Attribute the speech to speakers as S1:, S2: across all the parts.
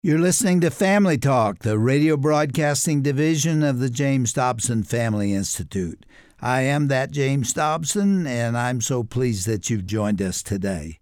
S1: You're listening to Family Talk, the radio broadcasting division of the James Dobson Family Institute. I am that James Dobson, and I'm so pleased that you've joined us today.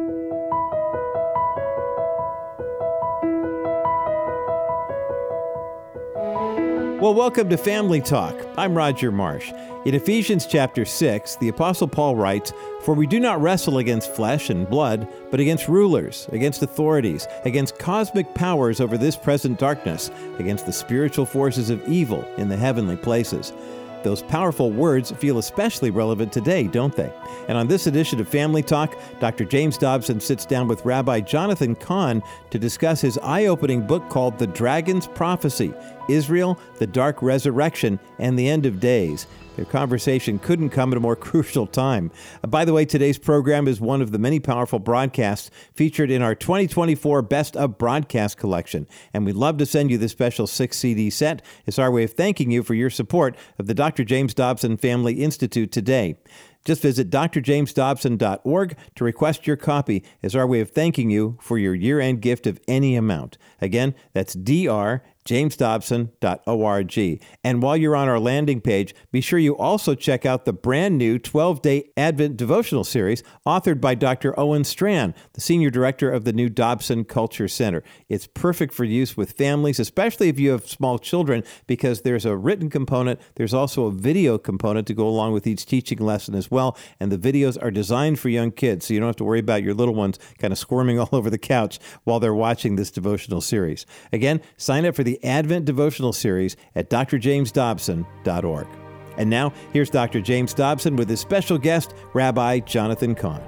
S2: Well, welcome to Family Talk. I'm Roger Marsh. In Ephesians chapter 6, the Apostle Paul writes, "For we do not wrestle against flesh and blood, but against rulers, against authorities, against cosmic powers over this present darkness, against the spiritual forces of evil in the heavenly places." Those powerful words feel especially relevant today, don't they? And on this edition of Family Talk, Dr. James Dobson sits down with Rabbi Jonathan Cahn to discuss his eye-opening book called The Dragon's Prophecy: Israel, the Dark Resurrection, and the End of Days. Their conversation couldn't come at a more crucial time. By the way, today's program is one of the many powerful broadcasts featured in our 2024 Best of Broadcast collection, and we'd love to send you this special 6-CD set as our way of thanking you for your support of the Dr. James Dobson Family Institute today. Just visit drjamesdobson.org to request your copy as our way of thanking you for your year-end gift of any amount. Again, that's drjamesdobson.org. And while you're on our landing page, be sure you also check out the brand new 12-day Advent devotional series authored by Dr. Owen Strachan, the Senior Director of the new Dobson Culture Center. It's perfect for use with families, especially if you have small children, because there's a written component. There's also a video component to go along with each teaching lesson as well. And the videos are designed for young kids, so you don't have to worry about your little ones kind of squirming all over the couch while they're watching this devotional series. Again, sign up for the Advent devotional series at drjamesdobson.org. And now, here's Dr. James Dobson with his special guest, Rabbi Jonathan Cahn.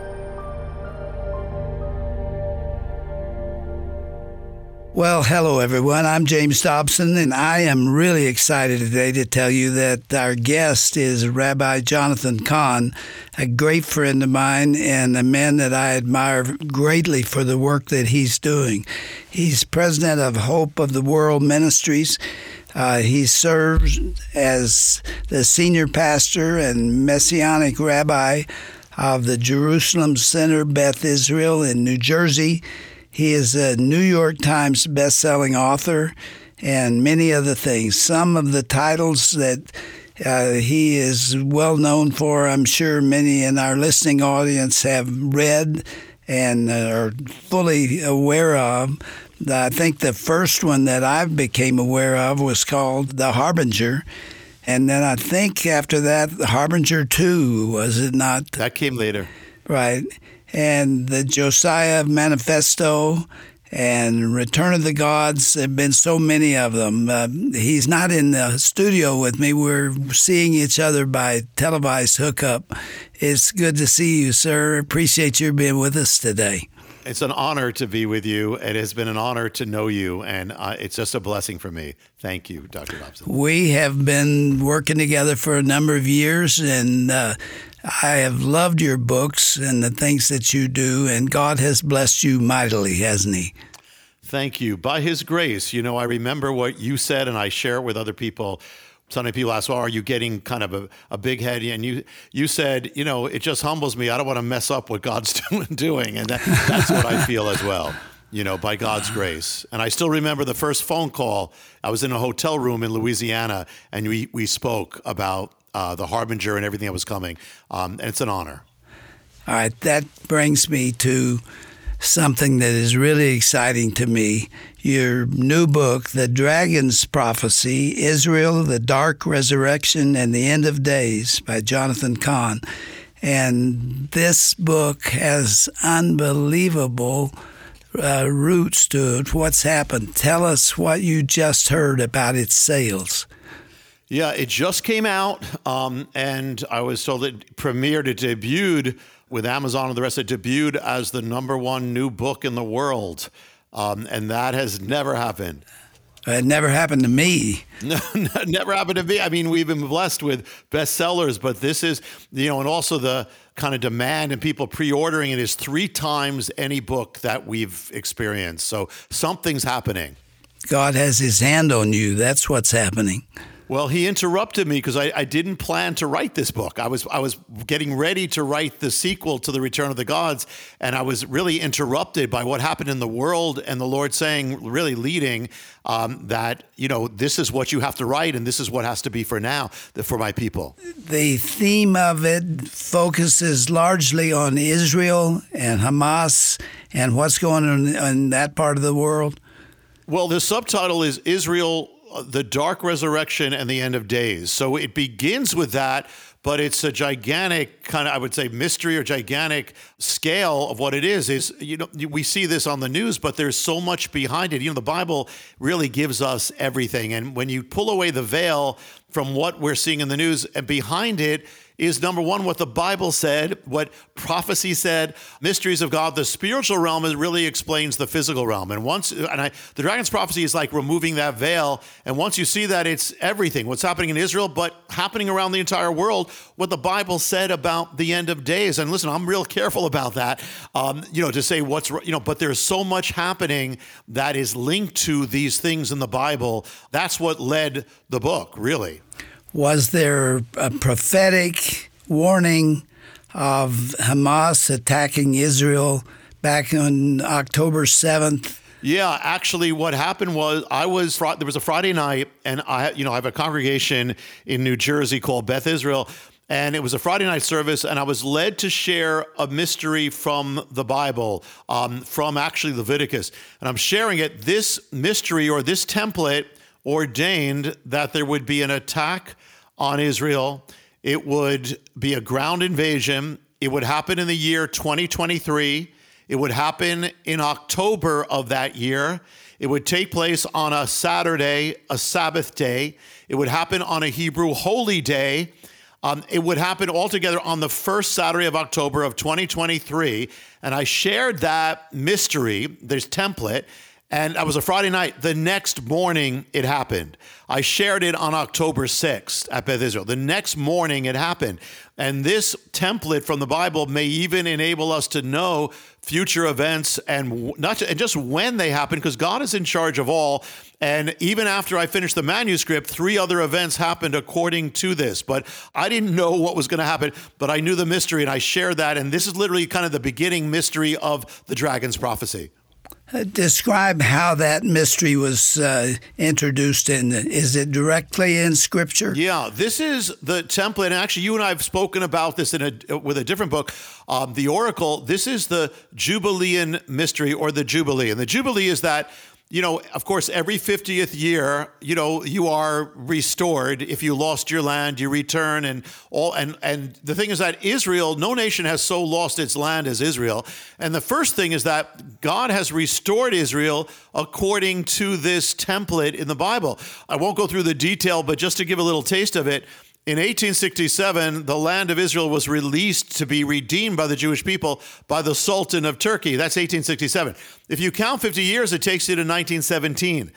S1: Well, hello, everyone. I'm James Dobson, and I am really excited today to tell you that our guest is Rabbi Jonathan Cahn, a great friend of mine and a man that I admire greatly for the work that he's doing. He's president of Hope of the World Ministries. He serves as the senior pastor and messianic rabbi of the Jerusalem Center Beth Israel in New Jersey. He is a New York Times best-selling author and many other things. Some of the titles that he is well known for, I'm sure many in our listening audience have read and are fully aware of. I think the first one that I became aware of was called The Harbinger. And then I think after that, The Harbinger 2, was it not?
S3: That came later.
S1: Right. And the Josiah Manifesto and Return of the Gods. There have been so many of them. He's not in the studio with me. We're seeing each other by televised hookup. It's good to see you, sir. Appreciate you being with us today.
S3: It's an honor to be with you. It has been an honor to know you, and it's just a blessing for me. Thank you, Dr. Dobson.
S1: We have been working together for a number of years, and I have loved your books and the things that you do, and God has blessed you mightily, hasn't he?
S3: Thank you. By his grace, I remember what you said, and I share it with other people. Sometimes people ask, well, are you getting kind of a big head? And you said, it just humbles me. I don't want to mess up what God's doing. And that's what I feel as well, by God's grace. And I still remember the first phone call. I was in a hotel room in Louisiana, and we spoke about the Harbinger and everything that was coming. And it's an honor.
S1: All right. That brings me to something that is really exciting to me. Your new book, The Dragon's Prophecy: Israel, the Dark Resurrection, and the End of Days by Jonathan Cahn. And this book has unbelievable roots to it. What's happened? Tell us what you just heard about its sales.
S3: Yeah, it just came out, and I was told it premiered, it debuted with Amazon and the rest. It debuted as the #1 new book in the world, and that has never happened.
S1: It never happened to me.
S3: No, never happened to me. I mean, we've been blessed with bestsellers, but this is, and also the kind of demand and people pre-ordering it is 3 times any book that we've experienced. So something's happening.
S1: God has his hand on you. That's what's happening.
S3: Well, he interrupted me because I didn't plan to write this book. I was getting ready to write the sequel to The Return of the Gods, and I was really interrupted by what happened in the world, and the Lord saying, really leading, that, this is what you have to write, and this is what has to be for now, for my people.
S1: The theme of it focuses largely on Israel and Hamas and what's going on in that part of the world.
S3: Well, the subtitle is Israel, the Dark Resurrection and the End of Days. So it begins with that, but it's a gigantic kind of, I would say, mystery or gigantic scale of what it is. We see this on the news, but there's so much behind it. The Bible really gives us everything. And when you pull away the veil from what we're seeing in the news, and behind it is, number one, what the Bible said, what prophecy said, mysteries of God. The spiritual realm really explains the physical realm. And the dragon's prophecy is like removing that veil. And once you see that, it's everything, what's happening in Israel, but happening around the entire world, what the Bible said about the end of days. And listen, I'm real careful about that, to say but there's so much happening that is linked to these things in the Bible. That's what led the book, really.
S1: Was there a prophetic warning of Hamas attacking Israel back on October 7th?
S3: Yeah, actually what happened was there was a Friday night, and I have a congregation in New Jersey called Beth Israel, and it was a Friday night service, and I was led to share a mystery from the Bible, from actually Leviticus. And I'm sharing it. This mystery, or this template, ordained that there would be an attack on Israel. It would be a ground invasion. It would happen in the year 2023. It would happen in October of that year. It would take place on a Saturday, a Sabbath day. It would happen on a Hebrew holy day. It would happen altogether on the first Saturday of October of 2023. And I shared that mystery, this template, and that was a Friday night. The next morning, it happened. I shared it on October 6th at Beth Israel. The next morning, it happened. And this template from the Bible may even enable us to know future events and just when they happen, because God is in charge of all. And even after I finished the manuscript, 3 other events happened according to this. But I didn't know what was going to happen, but I knew the mystery, and I shared that. And this is literally kind of the beginning mystery of the dragon's prophecy.
S1: Describe how that mystery was introduced in. Is it directly in Scripture?
S3: Yeah, this is the template. And actually, you and I have spoken about this with a different book, The Oracle. This is the Jubilean mystery, or the Jubilee. And the Jubilee is that, of course, every 50th year, you are restored. If you lost your land, you return, and the thing is that Israel, no nation has so lost its land as Israel. And the first thing is that God has restored Israel according to this template in the Bible. I won't go through the detail, but just to give a little taste of it, in 1867, the land of Israel was released to be redeemed by the Jewish people by the Sultan of Turkey. That's 1867. If you count 50 years, it takes you to 1917.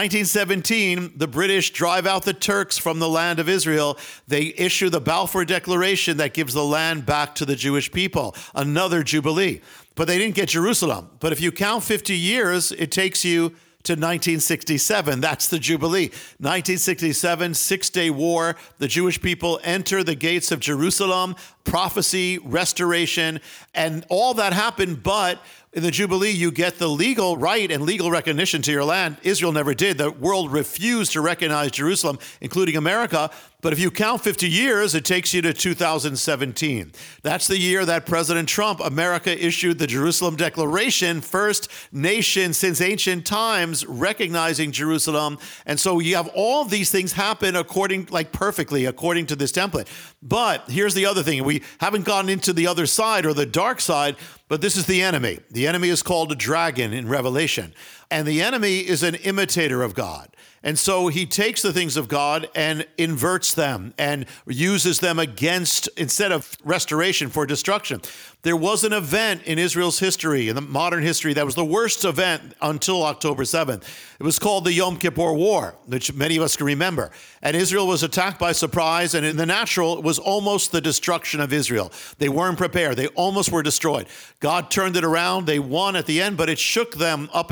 S3: 1917, the British drive out the Turks from the land of Israel. They issue the Balfour Declaration that gives the land back to the Jewish people, another Jubilee. But they didn't get Jerusalem. But if you count 50 years, it takes you to 1967. That's the Jubilee. 1967, Six-Day War. The Jewish people enter the gates of Jerusalem, prophecy, restoration, and all that happened. But in the Jubilee, you get the legal right and legal recognition to your land. Israel never did. The world refused to recognize Jerusalem, including America. But if you count 50 years, it takes you to 2017. That's the year that President Trump, America issued the Jerusalem Declaration, first nation since ancient times recognizing Jerusalem. And so you have all of these things happen perfectly according to this template. But here's the other thing. We haven't gotten into the other side, or the dark side, but this is the enemy. The enemy is called a dragon in Revelation. And the enemy is an imitator of God. And so he takes the things of God and inverts them and uses them instead of restoration, for destruction. There was an event in Israel's history, in the modern history, that was the worst event until October 7th. It was called the Yom Kippur War, which many of us can remember. And Israel was attacked by surprise, and in the natural, it was almost the destruction of Israel. They weren't prepared. They almost were destroyed. God turned it around. They won at the end, but it shook them up into this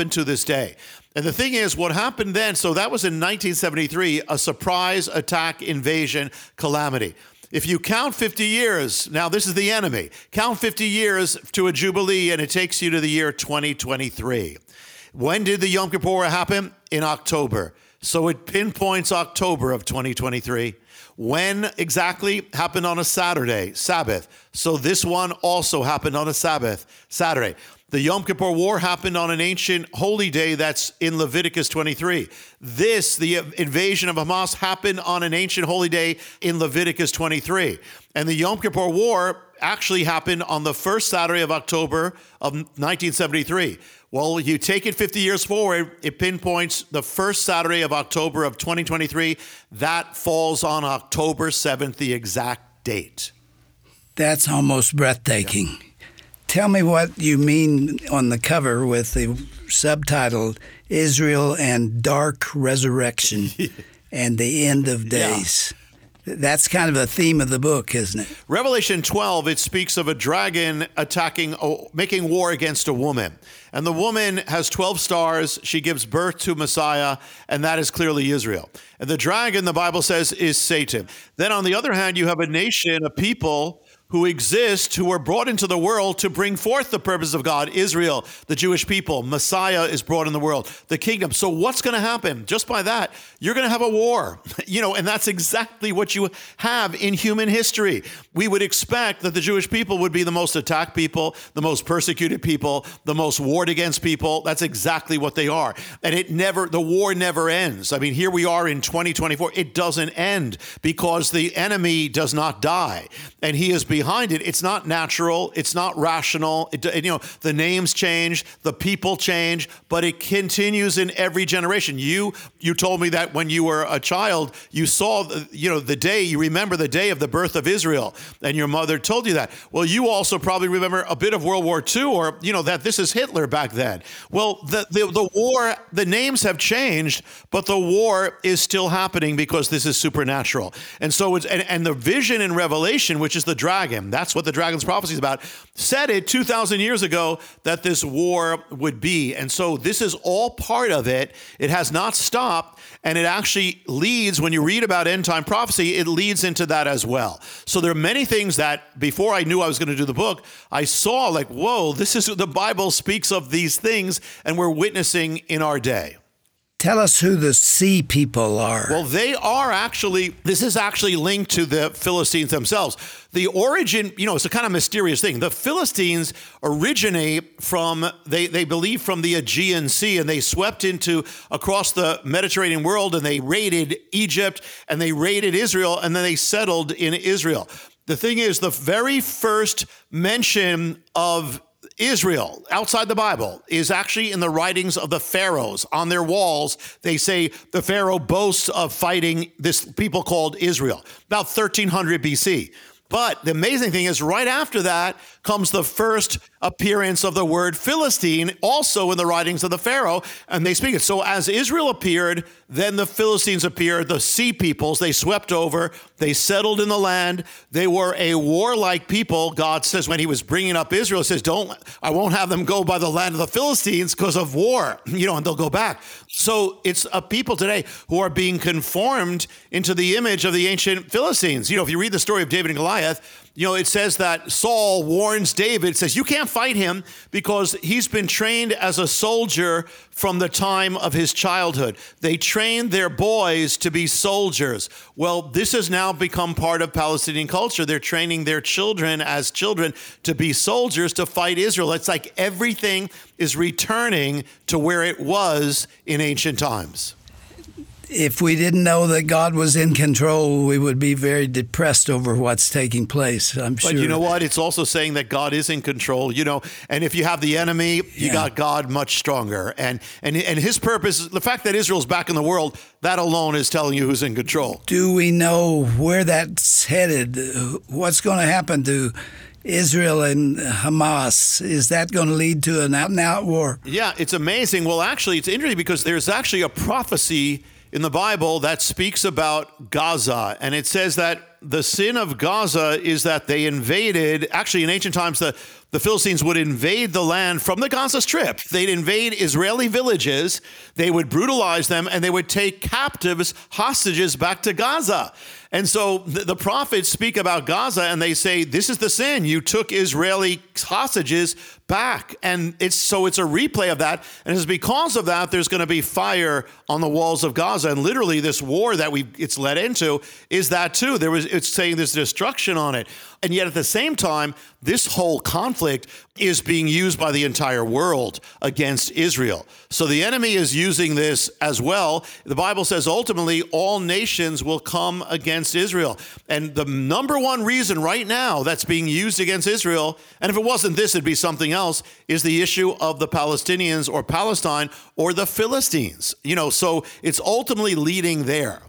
S3: day. And the thing is, what happened then, so that was in 1973, a surprise attack invasion calamity. If you count 50 years, now this is the enemy, count 50 years to a Jubilee, and it takes you to the year 2023. When did the Yom Kippur happen? In October. So it pinpoints October of 2023. When exactly? Happened on a Saturday, Sabbath. So this one also happened on a Sabbath, Saturday. The Yom Kippur War happened on an ancient holy day that's in Leviticus 23. The invasion of Hamas, happened on an ancient holy day in Leviticus 23. And the Yom Kippur War actually happened on the first Saturday of October of 1973. Well, you take it 50 years forward, it pinpoints the first Saturday of October of 2023. That falls on October 7th, the exact date.
S1: That's almost breathtaking. Yeah. Tell me what you mean on the cover with the subtitle, Israel and Dark Resurrection and the End of Days. Yeah. That's kind of a theme of the book, isn't it?
S3: Revelation 12, it speaks of a dragon making war against a woman. And the woman has 12 stars. She gives birth to Messiah, and that is clearly Israel. And the dragon, the Bible says, is Satan. Then on the other hand, you have a nation, a people who exist, who were brought into the world to bring forth the purpose of God. Israel, the Jewish people, Messiah is brought in the world, the kingdom. So what's going to happen? Just by that, you're going to have a war, and that's exactly what you have in human history. We would expect that the Jewish people would be the most attacked people, the most persecuted people, the most warred against people. That's exactly what they are. And the war never ends. I mean, here we are in 2024. It doesn't end because the enemy does not die. And he is behind it. It's not natural. It's not rational. The names change, the people change, but it continues in every generation. You told me that when you were a child, you saw, the day, you remember the day of the birth of Israel, and your mother told you that. Well, you also probably remember a bit of World War II, or, that this is Hitler back then. Well, the war, the names have changed, but the war is still happening because this is supernatural. And so and the vision in Revelation, which is the dragon, that's what the dragon's prophecy is about, said it 2,000 years ago that this war would be. And so this is all part of it. It has not stopped. And it actually leads, when you read about end time prophecy, it leads into that as well. So there are many things that before I knew I was going to do the book, I saw like, whoa, the Bible speaks of these things and we're witnessing in our day.
S1: Tell us who the sea people are.
S3: Well, this is actually linked to the Philistines themselves. The origin, it's a kind of mysterious thing. The Philistines originate they believe from the Aegean Sea, and they swept across the Mediterranean world, and they raided Egypt, and they raided Israel, and then they settled in Israel. The thing is, the very first mention of Israel outside the Bible is actually in the writings of the pharaohs. On their walls, they say the pharaoh boasts of fighting this people called Israel, about 1300 BC. But the amazing thing is right after that comes the first appearance of the word Philistine, also in the writings of the Pharaoh, and they speak it. So as Israel appeared, then the Philistines appeared, the sea peoples, they swept over, they settled in the land. They were a warlike people. God says when he was bringing up Israel, he says, I won't have them go by the land of the Philistines because of war, and they'll go back. So it's a people today who are being conformed into the image of the ancient Philistines. If you read the story of David and Goliath, it says that Saul warns David, says, you can't fight him because he's been trained as a soldier from the time of his childhood. They trained their boys to be soldiers. Well, this has now become part of Palestinian culture. They're training their children as children to be soldiers to fight Israel. It's like everything is returning to where it was in ancient times.
S1: If we didn't know that God was in control, we would be very depressed over what's taking place, I'm sure.
S3: But you know what? It's also saying that God is in control, and if you have the enemy, you got God much stronger. And his purpose, the fact that Israel's back in the world, that alone is telling you who's in control.
S1: Do we know where that's headed? What's going to happen to Israel and Hamas? Is that going to lead to an out-and-out war?
S3: Yeah, it's amazing. Well, actually, it's interesting because there's actually a prophecy in the Bible that speaks about Gaza, and it says that the sin of Gaza is that they invaded, actually in ancient times, the Philistines would invade the land from the Gaza Strip. They'd invade Israeli villages, they would brutalize them, and they would take captives, hostages back to Gaza. And so the prophets speak about Gaza and they say, this is the sin. You took Israeli hostages back. And it's a replay of that. And it's because of that, there's going to be fire on the walls of Gaza. And literally this war that it's led into is that too. It's saying there's destruction on it. And yet at the same time, this whole conflict is being used by the entire world against Israel. So the enemy is using this as well. The Bible says ultimately all nations will come against Israel. And the number one reason right now that's being used against Israel, and if it wasn't this, it'd be something else, is the issue of the Palestinians or Palestine or the Philistines. So it's ultimately leading there.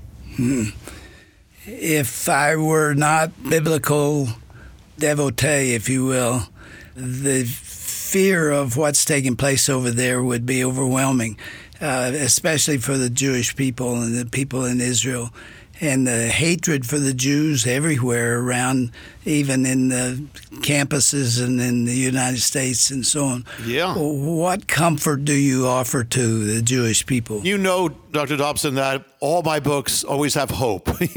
S1: If I were not biblical devotee, if you will, the fear of what's taking place over there would be overwhelming, especially for the Jewish people and the people in Israel. And the hatred for the Jews everywhere around, even in the campuses and in the United States and so on.
S3: Yeah.
S1: What comfort do you offer to the Jewish people?
S3: Dr. Dobson, that all my books always have hope, and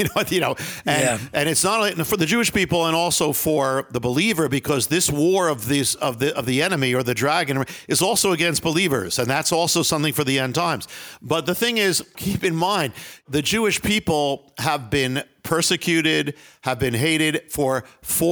S3: it's not only for the Jewish people and also for the believer, because this war of the enemy or the dragon is also against believers, and that's also something for the end times. But the thing is, keep in mind, the Jewish people have been persecuted, have been hated for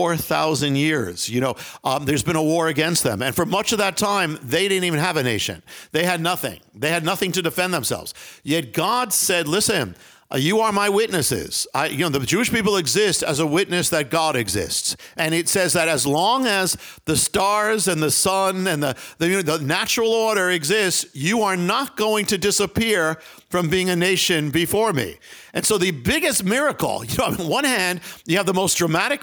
S3: 4,000 years. There's been a war against them. And for much of that time, they didn't even have a nation. They had nothing. They had nothing to defend themselves. Yet God said, listen, you are my witnesses. The Jewish people exist as a witness that God exists. And it says that as long as the stars and the sun and the natural order exists, you are not going to disappear from being a nation before me. And so the biggest miracle, on one hand, you have the most dramatic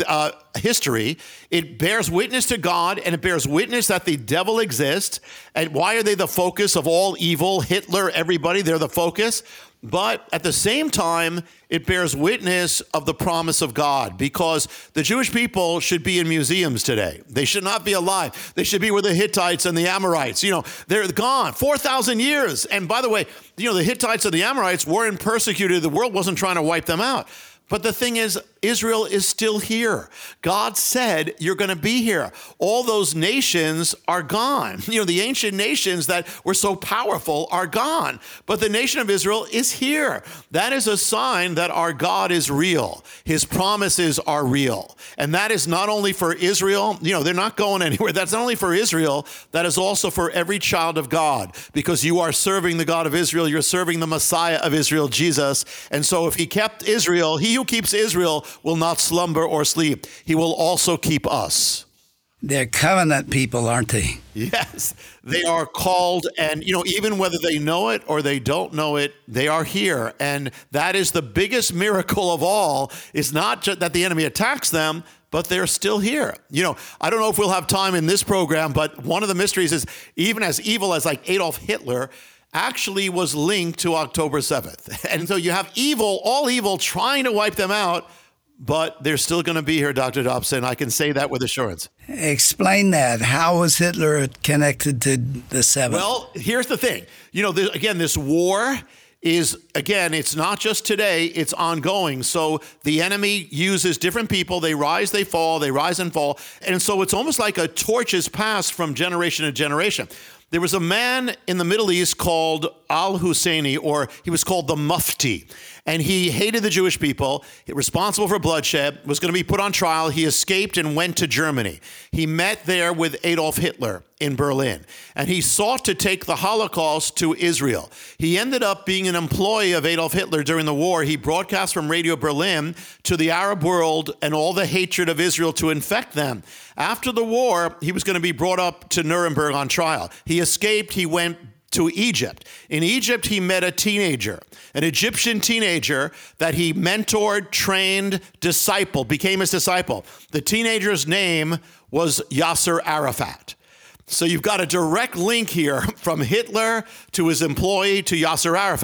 S3: history. It bears witness to God, and it bears witness that the devil exists. And why are they the focus of all evil? Hitler, everybody, they're the focus. But at the same time, it bears witness of the promise of God, because the Jewish people should be in museums today. They should not be alive. They should be where the Hittites and the Amorites, they're gone 4,000 years. And by the way, the Hittites and the Amorites weren't persecuted. The world wasn't trying to wipe them out. But the thing is, Israel is still here. God said, you're going to be here. All those nations are gone. The ancient nations that were so powerful are gone. But the nation of Israel is here. That is a sign that our God is real. His promises are real. And that is not only for Israel. They're not going anywhere. That's not only for Israel. That is also for every child of God. Because you are serving the God of Israel. You're serving the Messiah of Israel, Jesus. And so if he kept Israel, he who keeps Israel will not slumber or sleep. He will also keep us.
S1: They're covenant people, aren't they?
S3: Yes, they are called, and even whether they know it or they don't know it, they are here. And that is the biggest miracle of all, is not just that the enemy attacks them, but they're still here. I don't know if we'll have time in this program, but one of the mysteries is even as evil as like Adolf Hitler actually was linked to October 7th. And so you have all evil trying to wipe them out, but they're still going to be here, Dr. Dobson. I can say that with assurance.
S1: Explain that. How was Hitler connected to the 7th?
S3: Well, here's the thing. Again, this war is, it's not just today, it's ongoing. So the enemy uses different people. They rise, they fall, they rise and fall. And so it's almost like a torch is passed from generation to generation. There was a man in the Middle East called al-Husseini, or he was called the Mufti, and he hated the Jewish people, responsible for bloodshed, was going to be put on trial. He escaped and went to Germany. He met there with Adolf Hitler in Berlin, and he sought to take the Holocaust to Israel. He ended up being an employee of Adolf Hitler during the war. He broadcast from Radio Berlin to the Arab world and all the hatred of Israel to infect them. After the war, he was going to be brought up to Nuremberg on trial. He escaped. He went to Egypt. In Egypt, he met a teenager, an Egyptian teenager that he mentored, trained, became his disciple. The teenager's name was Yasser Arafat. So you've got a direct link here from Hitler to his employee to Yasser Arafat.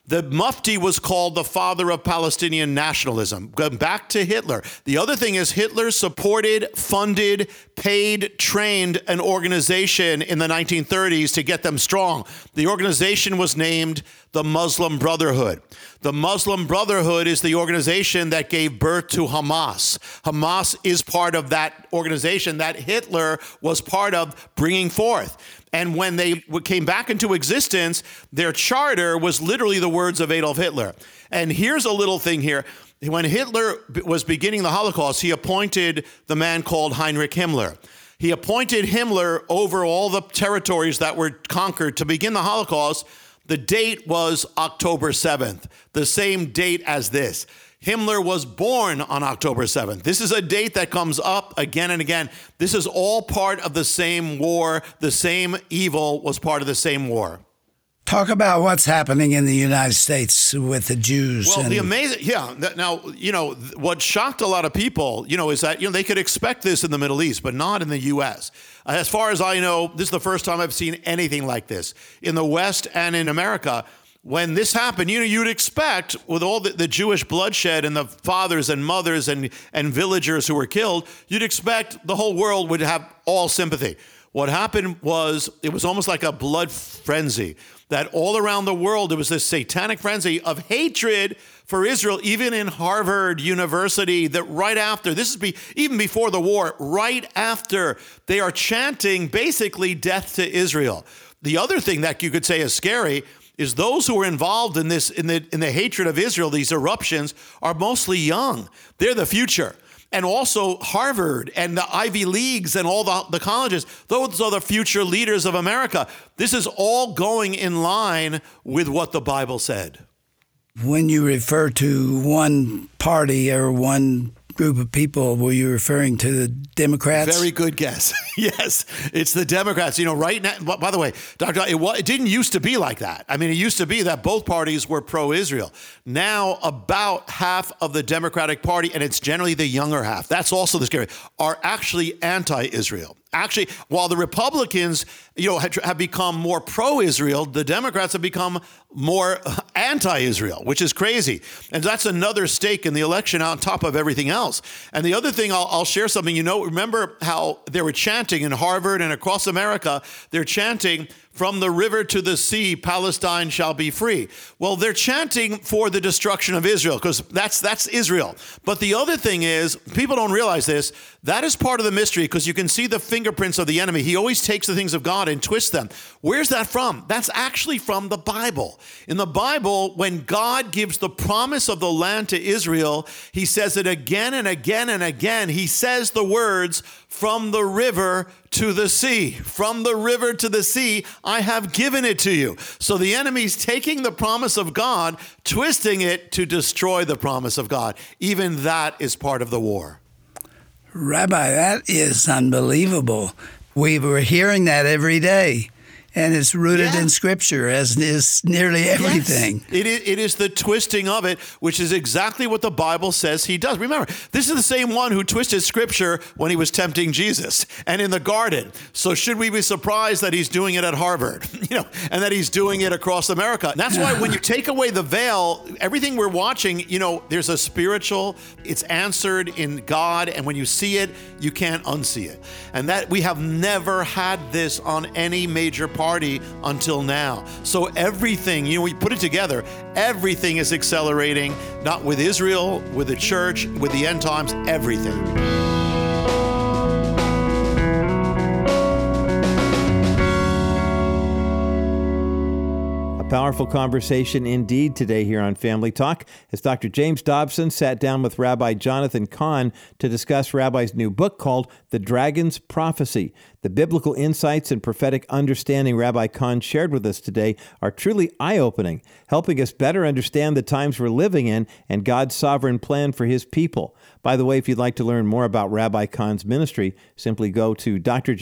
S3: The Mufti was called the father of Palestinian nationalism. Going back to Hitler. The other thing is Hitler supported, funded, paid, trained an organization in the 1930s to get them strong. The organization was named the Muslim Brotherhood. The Muslim Brotherhood is the organization that gave birth to Hamas. Hamas is part of that organization that Hitler was part of bringing forth. And when they came back into existence, their charter was literally the words of Adolf Hitler. And here's a little thing here. When Hitler was beginning the Holocaust, he appointed the man called Heinrich Himmler. He appointed Himmler over all the territories that were conquered to begin the Holocaust. The date was October 7th, the same date as this. Himmler was born on October 7th. This is a date that comes up again and again. This is all part of the same war. The same evil was part of the same war.
S1: Talk about what's happening in the United States with the Jews.
S3: Well, the amazing, Now, what shocked a lot of people, is that, they could expect this in the Middle East, but not in the U.S. As far as I know, this is the first time I've seen anything like this in the West and in America. When this happened, you'd expect, with all the Jewish bloodshed and the fathers and mothers and villagers who were killed, you'd expect the whole world would have all sympathy. What happened was, it was almost like a blood frenzy, that all around the world, there was this satanic frenzy of hatred for Israel, even in Harvard University, that right after, this is even before the war, right after, they are chanting basically death to Israel. The other thing that you could say is scary is those who are involved in this, in the hatred of Israel, these eruptions, are mostly young. They're the future. And also Harvard and the Ivy Leagues and all the colleges, those are the future leaders of America. This is all going in line with what the Bible said.
S1: When you refer to one party or one group of people, were you referring to the Democrats?
S3: Very good guess. Yes, it's the Democrats. Right now, by the way, Dr. It didn't used to be like that. I mean, it used to be that both parties were pro-Israel. Now, about half of the Democratic Party, and it's generally the younger half, that's also the scary, are actually anti-Israel. Actually, while the Republicans, have become more pro-Israel, the Democrats have become more anti-Israel, which is crazy. And that's another stake in the election on top of everything else. And the other thing, I'll share something. Remember how they were chanting in Harvard and across America, they're chanting, "From the river to the sea, Palestine shall be free." Well, they're chanting for the destruction of Israel, because that's Israel. But the other thing is, people don't realize this, that is part of the mystery, because you can see the fingerprints of the enemy. He always takes the things of God and twists them. Where's that from? That's actually from the Bible. In the Bible, when God gives the promise of the land to Israel, he says it again and again and again. He says the words, "From the river to the sea, from the river to the sea, I have given it to you." So the enemy's taking the promise of God, twisting it to destroy the promise of God. Even that is part of the war.
S1: Rabbi, that is unbelievable. We were hearing that every day. And it's rooted in Scripture, as is nearly everything.
S3: Yes. It is the twisting of it, which is exactly what the Bible says he does. Remember, this is the same one who twisted Scripture when he was tempting Jesus and in the garden. So should we be surprised that he's doing it at Harvard, and that he's doing it across America? And that's why when you take away the veil, everything we're watching, there's a spiritual, it's answered in God. And when you see it, you can't unsee it. And that we have never had this on any major party until now. So everything, we put it together, everything is accelerating, not with Israel, with the church, with the end times, everything.
S2: Powerful conversation indeed today here on Family Talk, as Dr. James Dobson sat down with Rabbi Jonathan Cahn to discuss Rabbi's new book called The Dragon's Prophecy. The biblical insights and prophetic understanding Rabbi Cahn shared with us today are truly eye-opening, helping us better understand the times we're living in and God's sovereign plan for his people. By the way, if you'd like to learn more about Rabbi Cahn's ministry, simply go to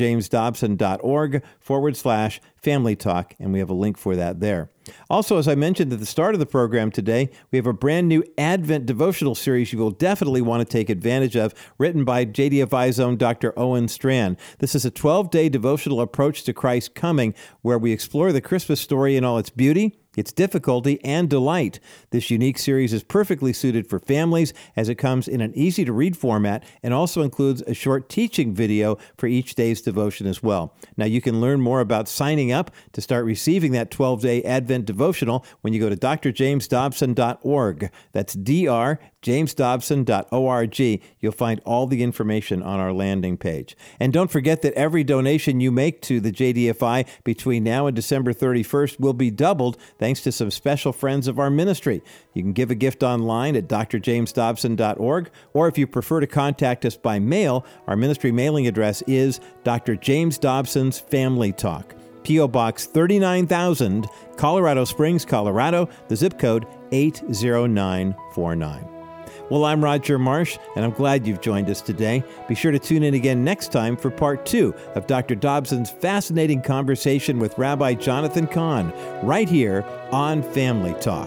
S2: drjamesdobson.org/Family Talk, and we have a link for that there. Also, as I mentioned at the start of the program today, we have a brand new Advent devotional series you will definitely want to take advantage of, written by JDFI's own Dr. Owen Strand. This is a 12-day devotional approach to Christ's coming, where we explore the Christmas story in all its beauty, its difficulty, and delight. This unique series is perfectly suited for families as it comes in an easy-to-read format and also includes a short teaching video for each day's devotion as well. Now, you can learn more about signing up to start receiving that 12-day Advent devotional when you go to drjamesdobson.org. That's drjamesdobson.org. You'll find all the information on our landing page. And don't forget that every donation you make to the JDFI between now and December 31st will be doubled thanks to some special friends of our ministry. You can give a gift online at drjamesdobson.org, or if you prefer to contact us by mail, our ministry mailing address is Dr. James Dobson's Family Talk, P.O. Box 39,000, Colorado Springs, Colorado, the zip code 80949. Well, I'm Roger Marsh, and I'm glad you've joined us today. Be sure to tune in again next time for part 2 of Dr. Dobson's fascinating conversation with Rabbi Jonathan Cahn, right here on Family Talk.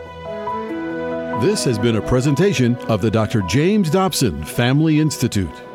S4: This has been a presentation of the Dr. James Dobson Family Institute.